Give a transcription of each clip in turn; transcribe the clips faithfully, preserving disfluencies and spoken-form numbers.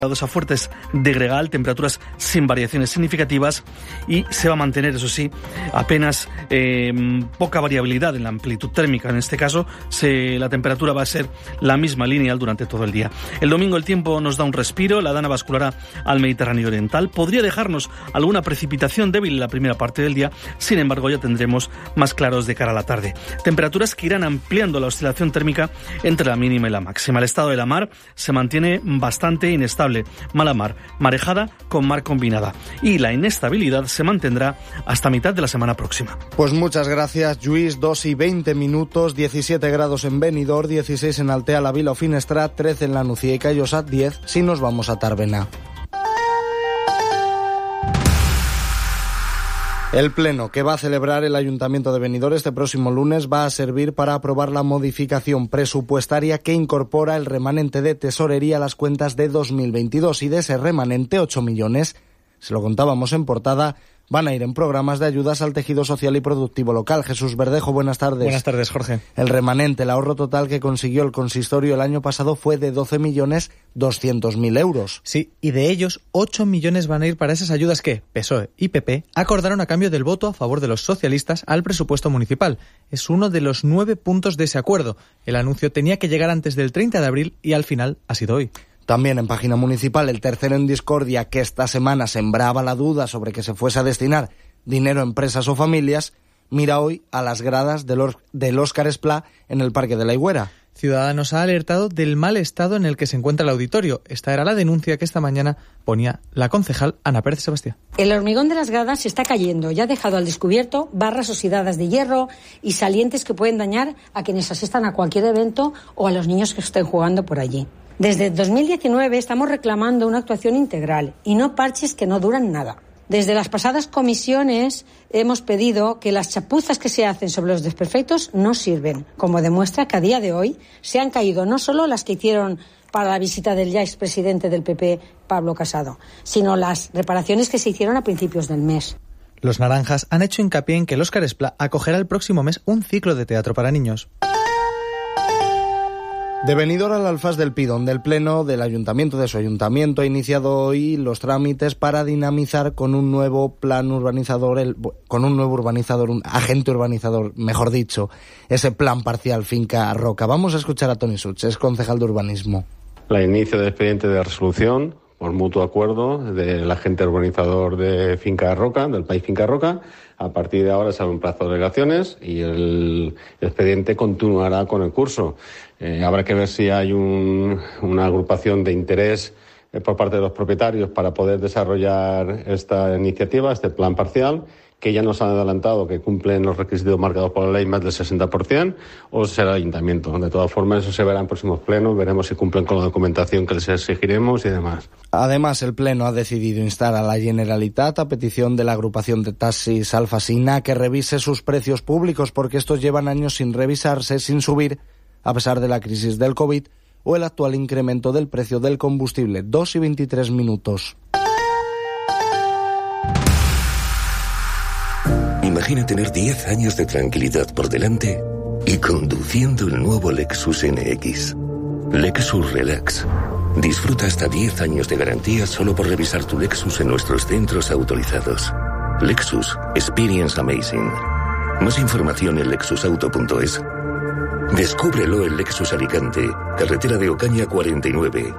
a fuertes de gregal, temperaturas sin variaciones significativas y se va a mantener, eso sí, apenas eh, poca variabilidad en la amplitud térmica. En este caso, se, la temperatura va a ser la misma lineal durante todo el día. El domingo el tiempo nos da un respiro, la dana basculará al Mediterráneo oriental, podría dejarnos alguna precipitación débil en la primera parte del día, sin embargo ya tendremos más claros de cara a la tarde. Temperaturas que irán ampliando la oscilación térmica entre la mínima y la máxima. El estado de la mar se mantiene bastante inestable. Mala mar, marejada con mar combinada. Y la inestabilidad se mantendrá hasta mitad de la semana próxima. Pues muchas gracias, Lluís. dos y veinte minutos, diecisiete grados en Benidorm, dieciséis en Altea, La Vila o Finestrat, trece en La Nucía y Callosat, diez si nos vamos a Tàrbena. El pleno que va a celebrar el Ayuntamiento de Benidorm este próximo lunes va a servir para aprobar la modificación presupuestaria que incorpora el remanente de tesorería a las cuentas de dos mil veintidós, y de ese remanente ocho millones, se lo contábamos en portada, van a ir en programas de ayudas al tejido social y productivo local. Jesús Verdejo, buenas tardes. Buenas tardes, Jorge. El remanente, el ahorro total que consiguió el consistorio el año pasado fue de doce millones doscientos mil euros. Sí, y de ellos ocho millones van a ir para esas ayudas que P S O E y P P acordaron a cambio del voto a favor de los socialistas al presupuesto municipal. Es uno de los nueve puntos de ese acuerdo. El anuncio tenía que llegar antes del treinta de abril y al final ha sido hoy. También en página municipal, el tercero en discordia que esta semana sembraba la duda sobre que se fuese a destinar dinero a empresas o familias, mira hoy a las gradas del, del Óscar Esplá en el Parque de la Higuera. Ciudadanos ha alertado del mal estado en el que se encuentra el auditorio. Esta era la denuncia que esta mañana ponía la concejal Ana Pérez Sebastián. El hormigón de las gradas se está cayendo y ha dejado al descubierto barras oxidadas de hierro y salientes que pueden dañar a quienes asistan a cualquier evento o a los niños que estén jugando por allí. Desde dos mil diecinueve estamos reclamando una actuación integral y no parches que no duran nada. Desde las pasadas comisiones hemos pedido que las chapuzas que se hacen sobre los desperfectos no sirven, como demuestra que a día de hoy se han caído no solo las que hicieron para la visita del ya expresidente del P P, Pablo Casado, sino las reparaciones que se hicieron a principios del mes. Los naranjas han hecho hincapié en que el Óscar Esplá acogerá el próximo mes un ciclo de teatro para niños. De Benidorm al Alfaz del Pi, donde el Pleno del Ayuntamiento de su Ayuntamiento ha iniciado hoy los trámites para dinamizar con un nuevo plan urbanizador, el, con un nuevo urbanizador, un agente urbanizador, mejor dicho, ese plan parcial Finca Roca. Vamos a escuchar a Toni Such, es concejal de urbanismo. El inicio del expediente de resolución por mutuo acuerdo del agente urbanizador de Finca Roca, del país Finca Roca. A partir de ahora se abre un plazo de alegaciones y el expediente continuará con el curso. Eh, habrá que ver si hay un, una agrupación de interés eh, por parte de los propietarios para poder desarrollar esta iniciativa, este plan parcial, que ya nos han adelantado que cumplen los requisitos marcados por la ley más del sesenta por ciento, o será el ayuntamiento. De todas formas, eso se verá en próximos plenos, veremos si cumplen con la documentación que les exigiremos y demás. Además, el Pleno ha decidido instar a la Generalitat, a petición de la agrupación de taxis Alfasina, que revise sus precios públicos, porque estos llevan años sin revisarse, sin subir, a pesar de la crisis del COVID o el actual incremento del precio del combustible. dos y veintitrés minutos. Imagina tener diez años de tranquilidad por delante y conduciendo el nuevo Lexus N X. Lexus Relax. Disfruta hasta diez años de garantía solo por revisar tu Lexus en nuestros centros autorizados. Lexus Experience Amazing. Más información en lexus auto punto es. Descúbrelo en Lexus Alicante, carretera de Ocaña cuarenta y nueve.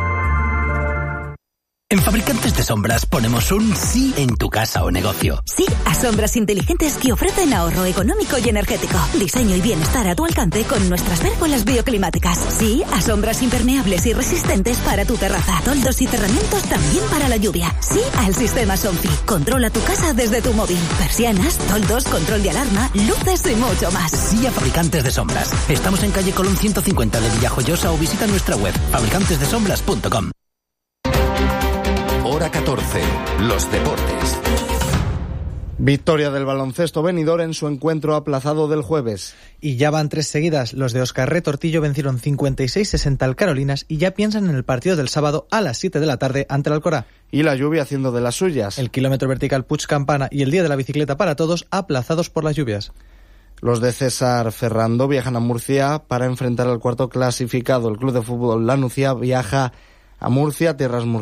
En Fabricantes de Sombras ponemos un sí en tu casa o negocio. Sí a sombras inteligentes que ofrecen ahorro económico y energético. Diseño y bienestar a tu alcance con nuestras pérgolas bioclimáticas. Sí a sombras impermeables y resistentes para tu terraza. Toldos y cerramientos también para la lluvia. Sí al sistema Somfi. Controla tu casa desde tu móvil. Persianas, toldos, control de alarma, luces y mucho más. Sí a Fabricantes de Sombras. Estamos en calle Colón ciento cincuenta de Villajoyosa o visita nuestra web fabricantes de sombras punto com. Hora catorce. Los deportes. Victoria del baloncesto Benidorm en su encuentro aplazado del jueves. Y ya van tres seguidas. Los de Óscar Retortillo vencieron cincuenta y seis sesenta al Carolinas y ya piensan en el partido del sábado a las siete de la tarde ante el Alcorá. Y la lluvia haciendo de las suyas. El kilómetro vertical Puig Campana y el día de la bicicleta para todos aplazados por las lluvias. Los de César Ferrando viajan a Murcia para enfrentar al cuarto clasificado. El club de fútbol La Nucía viaja a Murcia, tierras murcianas.